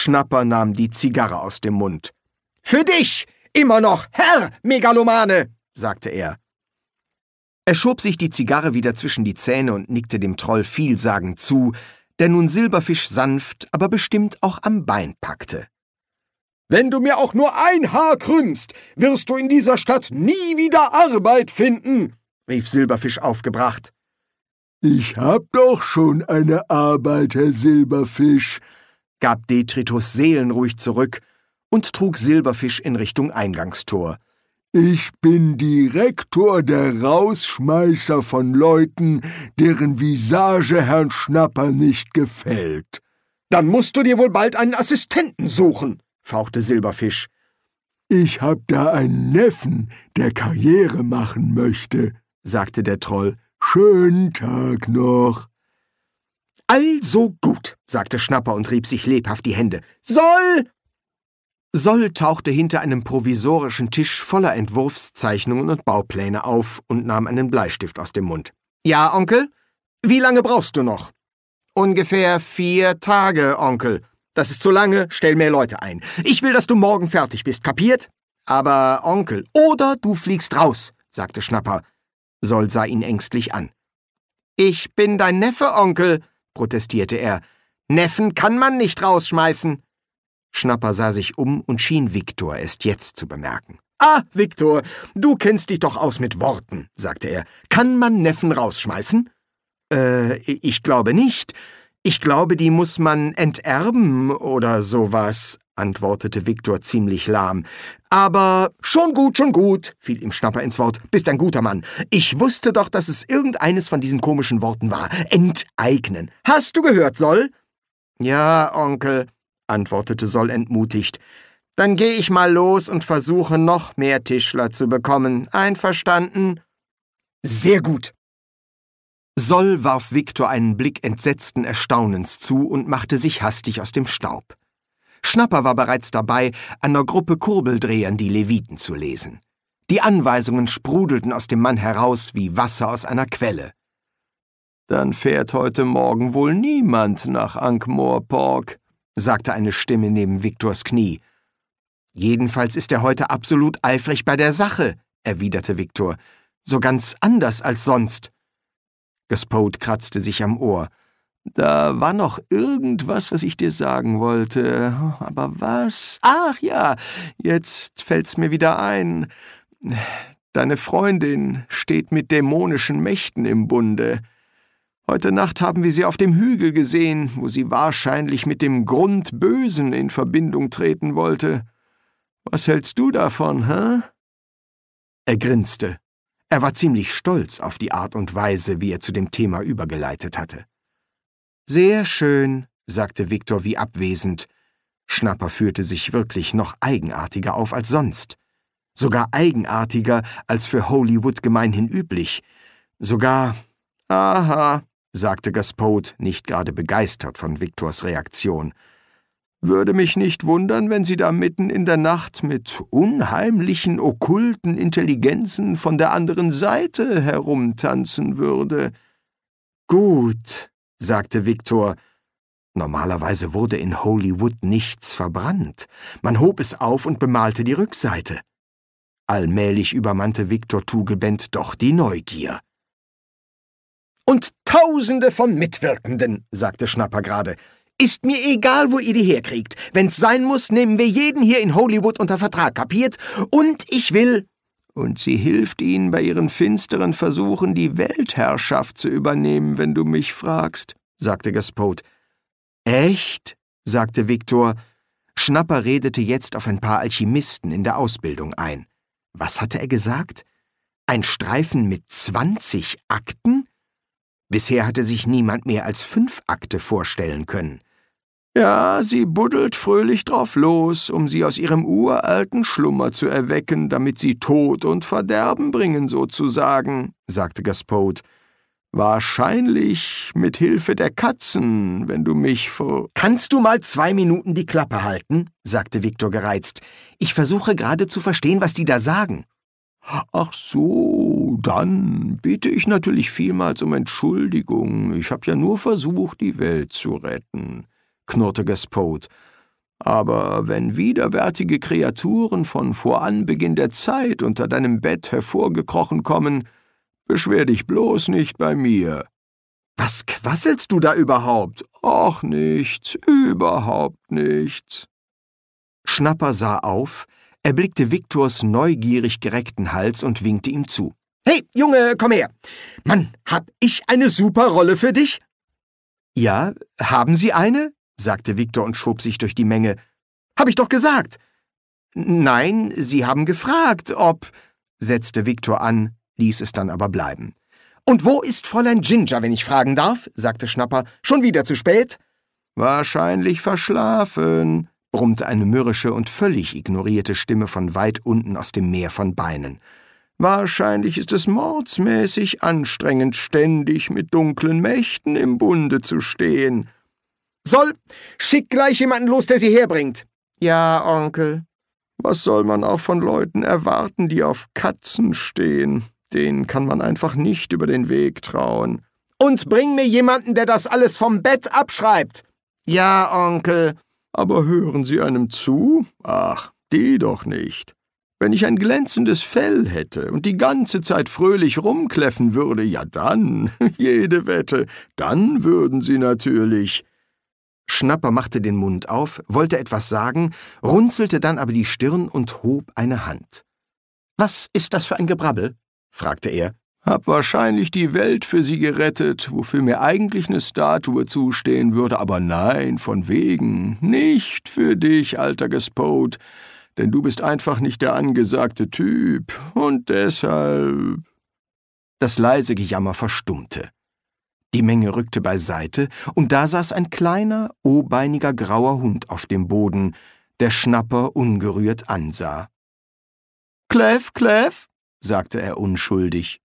Schnapper nahm die Zigarre aus dem Mund. »Für dich, immer noch, Herr Megalomane«, sagte er. Er schob sich die Zigarre wieder zwischen die Zähne und nickte dem Troll vielsagend zu, der nun Silberfisch sanft, aber bestimmt auch am Bein packte. »Wenn du mir auch nur ein Haar krümmst, wirst du in dieser Stadt nie wieder Arbeit finden«, rief Silberfisch aufgebracht. »Ich hab doch schon eine Arbeit, Herr Silberfisch«, gab Detritus seelenruhig zurück und trug Silberfisch in Richtung Eingangstor. »Ich bin Direktor der Rausschmeißer von Leuten, deren Visage Herrn Schnapper nicht gefällt.« »Dann musst du dir wohl bald einen Assistenten suchen«, fauchte Silberfisch. »Ich hab da einen Neffen, der Karriere machen möchte«, sagte der Troll. »Schönen Tag noch.« »Also gut«, sagte Schnapper und rieb sich lebhaft die Hände. Soll tauchte hinter einem provisorischen Tisch voller Entwurfszeichnungen und Baupläne auf und nahm einen Bleistift aus dem Mund. »Ja, Onkel? Wie lange brauchst du noch?« »Ungefähr 4 Tage, Onkel. Das ist zu lange, stell mehr Leute ein. Ich will, dass du morgen fertig bist, kapiert?« »Aber, Onkel, oder du fliegst raus«, sagte Schnapper. Soll sah ihn ängstlich an. »Ich bin dein Neffe, Onkel«, protestierte er. »Neffen kann man nicht rausschmeißen.« Schnapper sah sich um und schien Viktor erst jetzt zu bemerken. »Ah, Viktor, du kennst dich doch aus mit Worten«, sagte er. »Kann man Neffen rausschmeißen?« Ich glaube nicht. Ich glaube, die muss man enterben oder sowas«, antwortete Viktor ziemlich lahm. »Aber schon gut«, fiel ihm Schnapper ins Wort. »Bist ein guter Mann. Ich wusste doch, dass es irgendeines von diesen komischen Worten war. Enteignen. Hast du gehört, Soll?« »Ja, Onkel«, antwortete Soll entmutigt. »Dann gehe ich mal los und versuche, noch mehr Tischler zu bekommen. Einverstanden?« »Sehr gut.« Soll warf Viktor einen Blick entsetzten Erstaunens zu und machte sich hastig aus dem Staub. Schnapper war bereits dabei, einer Gruppe Kurbeldrehern die Leviten zu lesen. Die Anweisungen sprudelten aus dem Mann heraus wie Wasser aus einer Quelle. »Dann fährt heute Morgen wohl niemand nach Ankh-Morpork«, sagte eine Stimme neben Viktors Knie. »Jedenfalls ist er heute absolut eifrig bei der Sache«, erwiderte Viktor. »So ganz anders als sonst.« Gaspode kratzte sich am Ohr. »Da war noch irgendwas, was ich dir sagen wollte. Aber was? Ach ja, jetzt fällt's mir wieder ein. Deine Freundin steht mit dämonischen Mächten im Bunde. Heute Nacht haben wir sie auf dem Hügel gesehen, wo sie wahrscheinlich mit dem Grundbösen in Verbindung treten wollte. Was hältst du davon, hä?« Er grinste. Er war ziemlich stolz auf die Art und Weise, wie er zu dem Thema übergeleitet hatte. »Sehr schön«, sagte Viktor wie abwesend. Schnapper führte sich wirklich noch eigenartiger auf als sonst. Sogar eigenartiger als für Hollywood gemeinhin üblich. Sogar, »Aha«, sagte Gaspode, nicht gerade begeistert von Viktors Reaktion. »Würde mich nicht wundern, wenn sie da mitten in der Nacht mit unheimlichen, okkulten Intelligenzen von der anderen Seite herumtanzen würde.« »Gut«, sagte Viktor. Normalerweise wurde in Hollywood nichts verbrannt. Man hob es auf und bemalte die Rückseite. Allmählich übermannte Viktor Tugelbent doch die Neugier. »Und Tausende von Mitwirkenden«, sagte Schnapper gerade. »Ist mir egal, wo ihr die herkriegt. Wenn's sein muss, nehmen wir jeden hier in Hollywood unter Vertrag, kapiert? Und ich will...« »Und sie hilft ihnen bei ihren finsteren Versuchen, die Weltherrschaft zu übernehmen, wenn du mich fragst«, sagte Gaspode. »Echt?«, sagte Viktor. Schnapper redete jetzt auf ein paar Alchemisten in der Ausbildung ein. Was hatte er gesagt? Ein Streifen mit 20 Akten? Bisher hatte sich niemand mehr als 5 Akte vorstellen können. »Ja, sie buddelt fröhlich drauf los, um sie aus ihrem uralten Schlummer zu erwecken, damit sie Tod und Verderben bringen, sozusagen«, sagte Gaspode. »Wahrscheinlich mit Hilfe der Katzen, wenn du mich »Kannst du mal 2 Minuten die Klappe halten?«, sagte Viktor gereizt. »Ich versuche gerade zu verstehen, was die da sagen.« »Ach so, dann bitte ich natürlich vielmals um Entschuldigung. Ich habe ja nur versucht, die Welt zu retten«, knurrte Gaspode. Aber wenn widerwärtige Kreaturen von vor Anbeginn der Zeit unter deinem Bett hervorgekrochen kommen, beschwer dich bloß nicht bei mir.« »Was quasselst du da überhaupt?« »Ach, nichts, überhaupt nichts.« Schnapper sah auf, erblickte Viktors neugierig gereckten Hals und winkte ihm zu. »Hey, Junge, komm her! Mann, hab ich eine super Rolle für dich?« »Ja, haben Sie eine?« sagte Viktor und schob sich durch die Menge. »Hab ich doch gesagt!« »Nein, Sie haben gefragt, ob«, setzte Viktor an, ließ es dann aber bleiben. »Und wo ist Fräulein Ginger, wenn ich fragen darf?« sagte Schnapper. »Schon wieder zu spät?« »Wahrscheinlich verschlafen«, brummte eine mürrische und völlig ignorierte Stimme von weit unten aus dem Meer von Beinen. »Wahrscheinlich ist es mordsmäßig anstrengend, ständig mit dunklen Mächten im Bunde zu stehen.« »Soll, schick gleich jemanden los, der sie herbringt.« »Ja, Onkel.« »Was soll man auch von Leuten erwarten, die auf Katzen stehen? Denen kann man einfach nicht über den Weg trauen.« »Und bring mir jemanden, der das alles vom Bett abschreibt.« »Ja, Onkel.« »Aber hören Sie einem zu? Ach, die doch nicht. Wenn ich ein glänzendes Fell hätte und die ganze Zeit fröhlich rumkläffen würde, ja dann, jede Wette, dann würden Sie natürlich.« Schnapper machte den Mund auf, wollte etwas sagen, runzelte dann aber die Stirn und hob eine Hand. »Was ist das für ein Gebrabbel?« fragte er. »Hab wahrscheinlich die Welt für Sie gerettet, wofür mir eigentlich eine Statue zustehen würde, aber nein, von wegen, nicht für dich, alter Gespot, denn du bist einfach nicht der angesagte Typ, und deshalb...« Das leise Gejammer verstummte. Die Menge rückte beiseite, und da saß ein kleiner, o-beiniger grauer Hund auf dem Boden, der Schnapper ungerührt ansah. »Kläff, Kläff«, sagte er unschuldig.